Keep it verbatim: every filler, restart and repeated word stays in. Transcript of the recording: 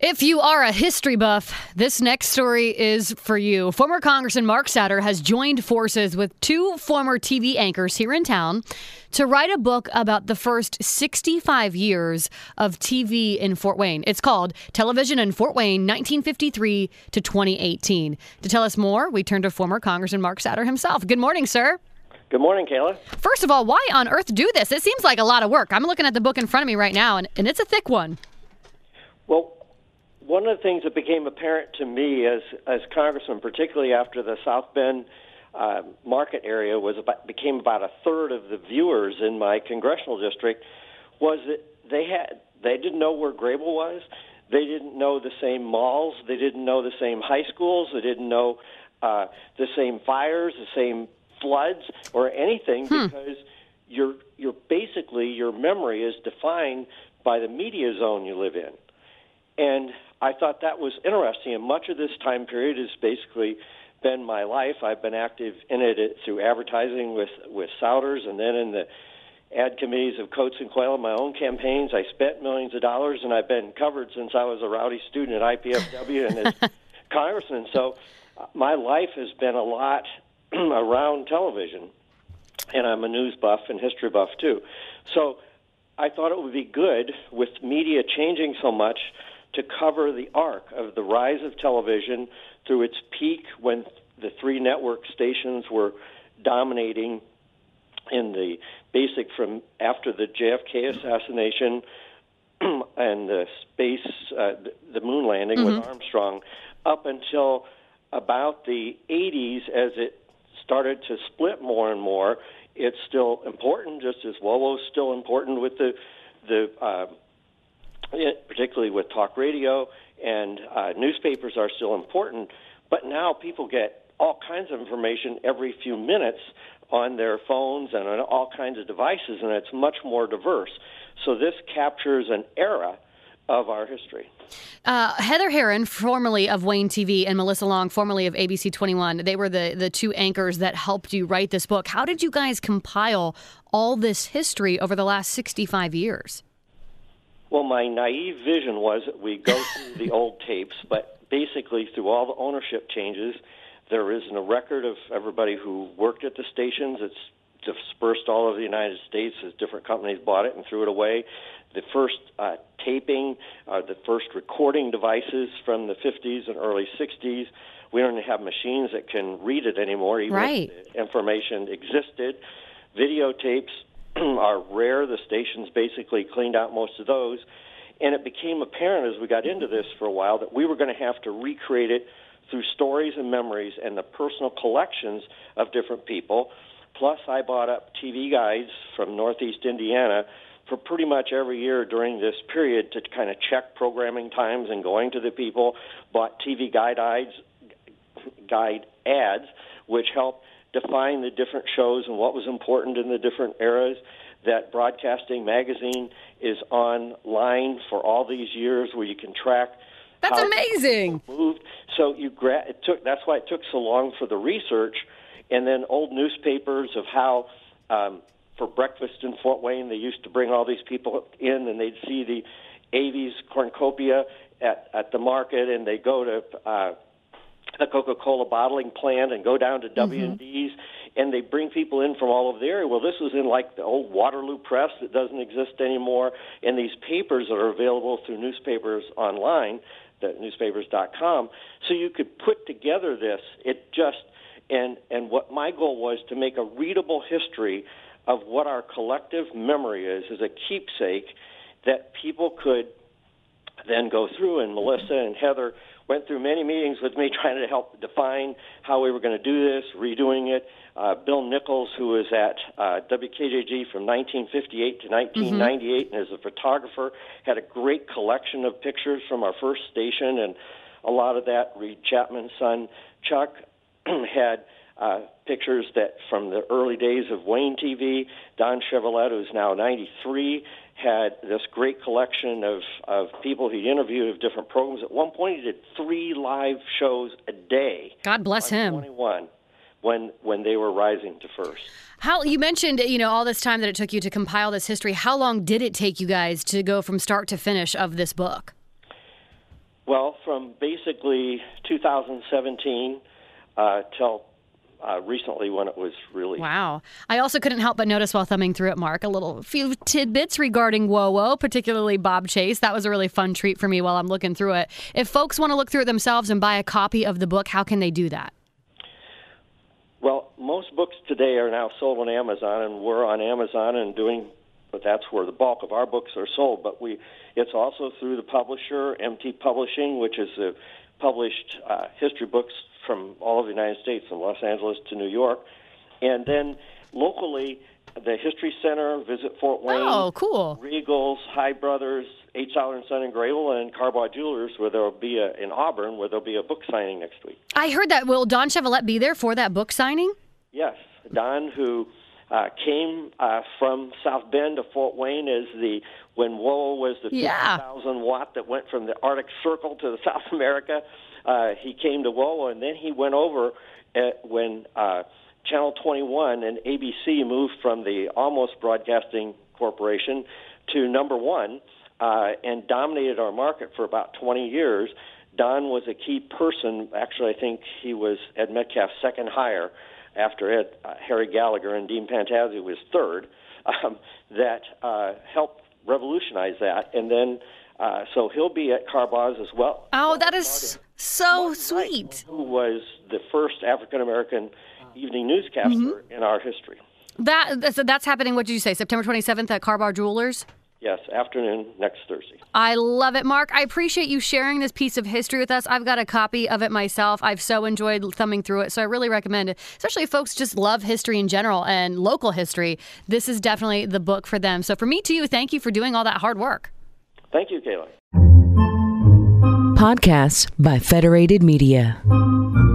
If you are a history buff, this next story is for you. Former Congressman Mark Satter has joined forces with two former T V anchors here in town to write a book about the first sixty-five years of T V in Fort Wayne. It's called Television in Fort Wayne, nineteen fifty-three to twenty eighteen. To tell us more, we turn to former Congressman Mark Satter himself. Good morning, sir. Good morning, Kayla. First of all, why on earth do this? It seems like a lot of work. I'm looking at the book in front of me right now, and, and it's a thick one. Well, one of the things that became apparent to me as as congressman, particularly after the South Bend uh, market area was about, became about a third of the viewers in my congressional district, was that they had they didn't know where Grable was. They didn't know the same malls. They didn't know the same high schools. They didn't know uh, the same fires, the same floods, or anything hmm. because you're you're basically your memory is defined by the media zone you live in. And I thought that was interesting, and much of this time period has basically been my life. I've been active in it through advertising with, with Souders, and then in the ad committees of Coates and Quayle, my own campaigns. I spent millions of dollars, and I've been covered since I was a rowdy student at I P F W and as congressman. So uh, my life has been a lot around television, and I'm a news buff and history buff too. So I thought it would be good, with media changing so much, to cover the arc of the rise of television through its peak when the three network stations were dominating in the basic from after the J F K assassination and the space, uh, the moon landing mm-hmm. with Armstrong, up until about the eighties as it started to split more and more. It's still important, just as WOWO's still important with the the uh, particularly with talk radio, and uh, newspapers are still important, but now people get all kinds of information every few minutes on their phones and on all kinds of devices, and it's much more diverse. So this captures an era of our history. Uh, Heather Herron, formerly of Wayne T V, and Melissa Long, formerly of A B C twenty-one, they were the, the two anchors that helped you write this book. How did you guys compile all this history over the last sixty-five years? Well, my naive vision was that we go through the old tapes, but basically through all the ownership changes, there isn't a record of everybody who worked at the stations. It's dispersed all over the United States as different companies bought it and threw it away. The first uh, taping, uh, the first recording devices from the fifties and early sixties, we don't have machines that can read it anymore, even right. if the information existed. Videotapes are rare. The stations basically cleaned out most of those. And it became apparent as we got into this for a while that we were going to have to recreate it through stories and memories and the personal collections of different people. Plus, I bought up T V guides from Northeast Indiana for pretty much every year during this period to kind of check programming times and going to the people. Bought T V guide ads, guide ads, which helped define the different shows and what was important in the different eras. That Broadcasting Magazine is online for all these years, where you can track. That's how amazing. Moved. So you gra- it took. That's why it took so long for the research. And then old newspapers of how, um, for breakfast in Fort Wayne, they used to bring all these people in, and they'd see the Avies cornucopia at at the market, and they go to Uh, the Coca-Cola bottling plant and go down to mm-hmm. W and D's, and they bring people in from all over the area. Well, this was in like the old Waterloo Press that doesn't exist anymore, and these papers that are available through newspapers online, the newspapers dot com. So you could put together this. It just and and what my goal was to make a readable history of what our collective memory is, as a keepsake that people could then go through. And Melissa and Heather went through many meetings with me trying to help define how we were going to do this, redoing it. Uh, Bill Nichols, who was at uh, W K J G from nineteen fifty-eight to nineteen ninety-eight mm-hmm. and is a photographer, had a great collection of pictures from our first station, and a lot of that, Reed Chapman's son, Chuck, had uh, pictures that from the early days of Wayne T V. Don Chevrolet, who's now ninety-three, had this great collection of, of people he interviewed of different programs. At one point, he did three live shows a day. God bless him. twenty-one, when when they were rising to first. How you mentioned, you know, all this time that it took you to compile this history. How long did it take you guys to go from start to finish of this book? Well, from basically two thousand seventeen uh, till uh, recently when it was released. Wow. I also couldn't help but notice while thumbing through it, Mark, a little few tidbits regarding WoWo, particularly Bob Chase. That was a really fun treat for me while I'm looking through it. If folks want to look through it themselves and buy a copy of the book, how can they do that? Well, most books today are now sold on Amazon, and we're on Amazon and doing, but that's where the bulk of our books are sold. But we, it's also through the publisher, M T Publishing, which is a published uh, history books from all of the United States, from Los Angeles to New York. And then locally, the History Center, Visit Fort Wayne, oh, cool. Regals, High Brothers, H. Dollar and Son in Grayville, and Carbaugh Jewelers, where there'll be a, in Auburn, where there'll be a book signing next week. I heard that. Will Don Chevrolet be there for that book signing? Yes. Don, who uh, came uh, from South Bend to Fort Wayne as the, when WoWo was the yeah. fifty thousand watt that went from the Arctic Circle to the South America, uh, he came to WoWo, and then he went over at, when uh, Channel twenty-one and A B C moved from the Almost Broadcasting Corporation to number one uh, and dominated our market for about twenty years. Don was a key person. Actually, I think he was Ed Metcalf's second hire after Ed, uh, Harry Gallagher and Dean Pantazzi was third, um, that uh, helped revolutionize that. And then, uh, so he'll be at Carbaugh's as well. Oh, that is so sweet. Knight, who was the first African-American evening newscaster mm-hmm. in our history. That so that's happening, what did you say, September twenty-seventh at Carbaugh Jewelers? Yes, afternoon next Thursday. I love it, Mark. I appreciate you sharing this piece of history with us. I've got a copy of it myself. I've so enjoyed thumbing through it, so I really recommend it, especially if folks just love history in general and local history. This is definitely the book for them. So for me, to you, thank you for doing all that hard work. Thank you, Kayla. Podcasts by Federated Media.